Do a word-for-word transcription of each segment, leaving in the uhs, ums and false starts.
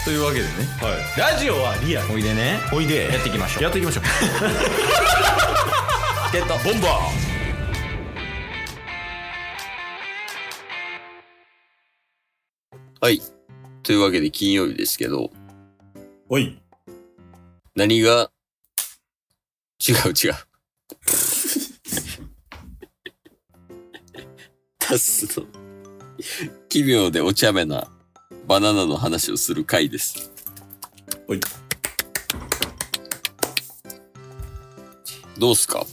というわけでね、 はい、ラジオはリアル。 おいでね、 おいでやっていきましょう。 やっていきましょうゲットボンバー。はい。というわけで金曜日ですけど。 おい。 何が、違う違う。タスの、奇妙でお茶目なバナナの話をする回です。 おい。 どうすか？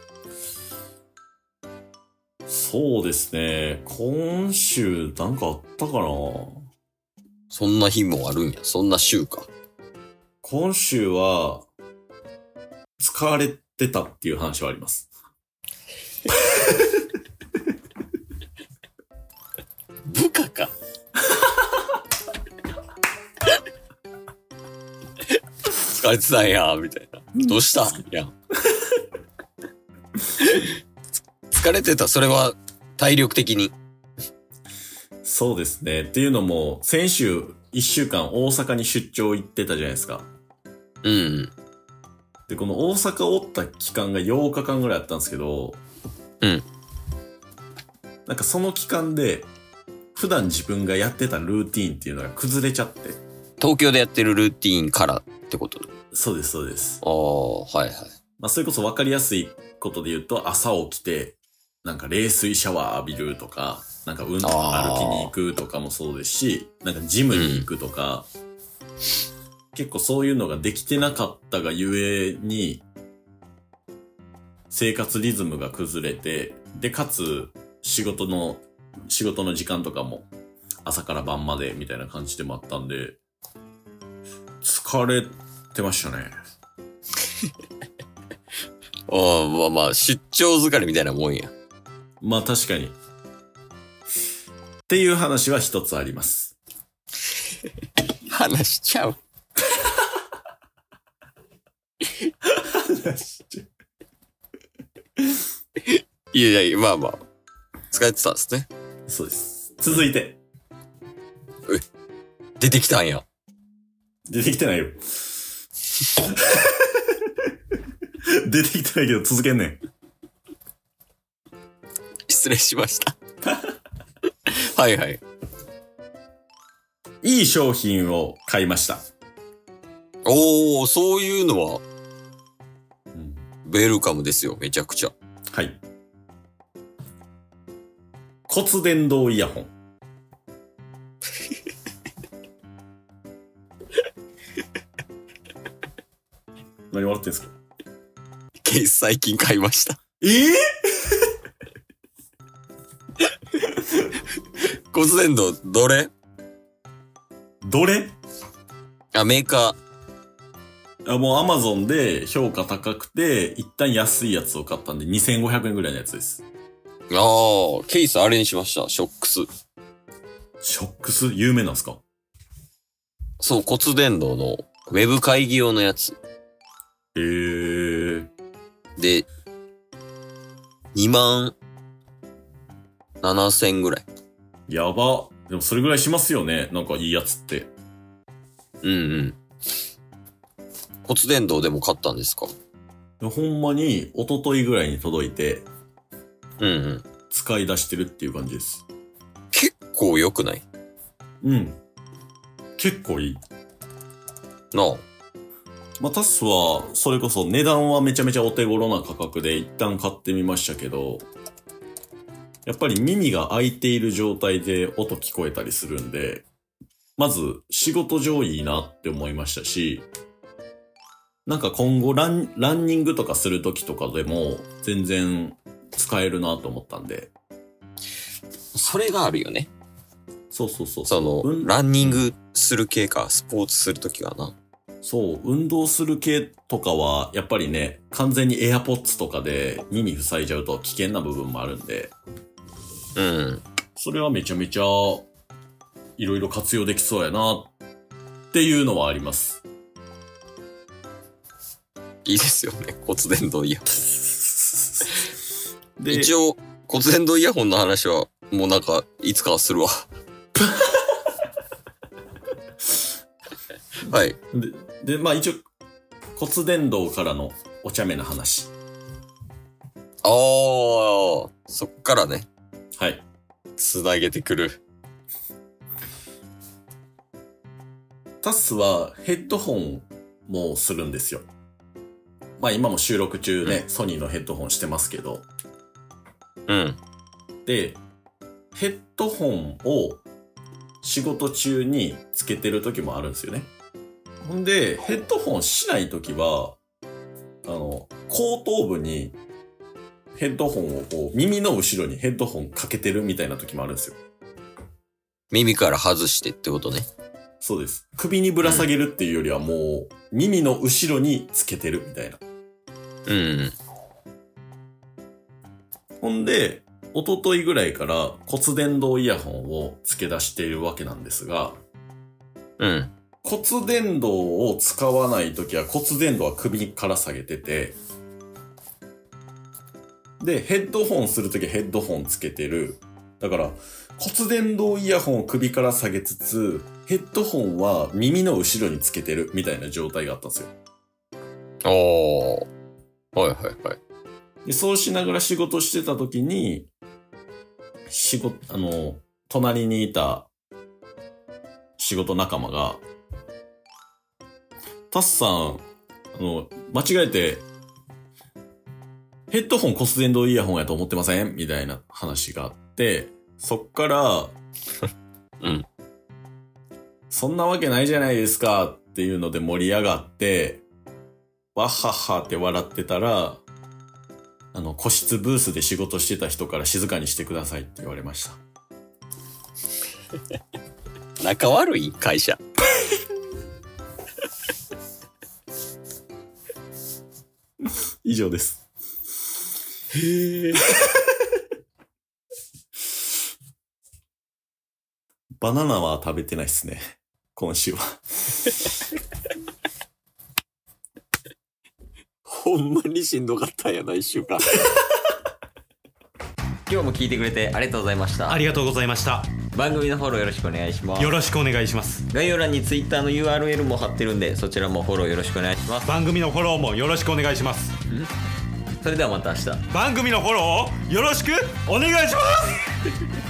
そうですね。今週なんかあったかな？ そんな日もあるんや。そんな週か。 今週は、疲れてたっていう話はあります。 部下か。疲れてたんや、みたいな。どうしたんや。疲れてた、それは体力的に。 そうですね。っていうのも、先週いっしゅうかん大阪に出張行ってたじゃないですか。 うん。 で、この大阪おった期間がようかかんぐらいあったんですけど、 うん。 なんかその期間で、普段自分がやってたルーティーンっていうのが崩れちゃって。 東京でやってるルーティーンからってこと？ そうです、そうです。 ああ、はいはい。 まあ、それこそ分かりやすいことで言うと、朝起きて、なんか冷水シャワー浴びるとか、なんか運動歩きに行くとかもそうですし、なんかジムに行くとか、うん、結構そういうのができてなかったがゆえに、生活リズムが崩れて、で、かつ、仕事の、仕事の時間とかも、朝から晩までみたいな感じでもあったんで、疲れてましたね。 ああ、まあまあ、出張疲れみたいなもんや。 まあ確かに。っていう話は一つあります。 話しちゃう。話しちゃう。いやいや、まあまあ。疲れてたんですね。 そうです。続いて。 え、出てきたんや。 出てきてないよ。出てきてないけど続けんねん。 失礼しました。はいはい。 いい商品を買いました。 おー、そういうのは、 うん、 ウェルカムですよ、めちゃくちゃ。 はい。骨伝導イヤホン。何笑ってんすか？ ケース最近買いました。 えぇ、 ー、骨伝導、どれどれあ、メーカー。あ、もうアマゾンで評価高くて、一旦安いやつを買ったんでにせんごひゃくえんぐらいのやつです。 ああ、ケースあれにしました。ショックス。 ショックス有名なんすか？ そう、骨伝導のウェブ会議用のやつ。 へー。 で、にまんななせんぐらい。 やば。でもそれぐらいしますよね。なんかいいやつって。 うんうん。骨伝導でも買ったんですか？ ほんまに一昨日ぐらいに届いて、 うんうん。 使い出してるっていう感じです。 結構良くない？ うん。結構いい。 なあ。 まあ、タスは、それこそ値段はめちゃめちゃお手頃な価格で一旦買ってみましたけど、やっぱり耳が開いている状態で音聞こえたりするんで、まず仕事上いいなって思いましたし、なんか今後ラン、ランニングとかするときとかでも全然使えるなと思ったんで。 それがあるよね。 そうそうそう。 その、うん、ランニングする系か、スポーツするときはな。 そう、運動する系とかは、やっぱりね、完全に AirPods とかで耳塞いじゃうと危険な部分もあるんで。 うん。 それはめちゃめちゃ、いろいろ活用できそうやな、っていうのはあります。 いいですよね、骨伝導イヤホン。で、一応、骨伝導イヤホンの話は、もうなんか、いつかはするわ。 はい。 で、でまあ一応、骨伝導からのお茶目な話。 あー、そっからね。 はい。 つなげてくる。 タスはヘッドホンもするんですよ。まあ今も収録中ね、うん、ソニーのヘッドホンしてますけど。 うん。 で、ヘッドホンを仕事中につけてる時もあるんですよね。ほんで、ヘッドホンしない時は、あの、後頭部にヘッドホンをこう、耳の後ろにヘッドホンかけてるみたいな時もあるんですよ。 耳から外してってことね。 そうです。首にぶら下げるっていうよりはもう、耳の後ろにつけてるみたいな。 うん。 ほんで、一昨日ぐらいから骨伝導イヤホンを付け出しているわけなんですが、 うん。 骨伝導を使わないときは骨伝導は首から下げてて、で、ヘッドホンするときはヘッドホンつけてる。だから、骨伝導イヤホンを首から下げつつ、ヘッドホンは耳の後ろにつけてるみたいな状態があったんですよ。 ああ。はいはいはい。 で、そうしながら仕事してたときに、仕事、あの、隣にいた仕事仲間が、タスさん、あの、間違えて、ヘッドホン骨伝導イヤホンやと思ってませんみたいな話があって、そっから、 うん。 そんなわけないじゃないですかっていうので盛り上がって、わっはっはって笑ってたら、あの、個室ブースで仕事してた人から静かにしてくださいって言われました。 仲悪い会社。 以上です。 へえ。 バナナは食べてないっすね。今週は。 ほんまにしんどかったんやな、一週間。今日も聞いてくれてありがとうございました。 ありがとうございました。 番組のフォローよろしくお願いします。 よろしくお願いします。 概要欄に Twitter の ユーアールエル も貼ってるんで、そちらもフォローよろしくお願いします。 番組のフォローもよろしくお願いします。 それではまた明日。 番組のフォローをよろしくお願いします。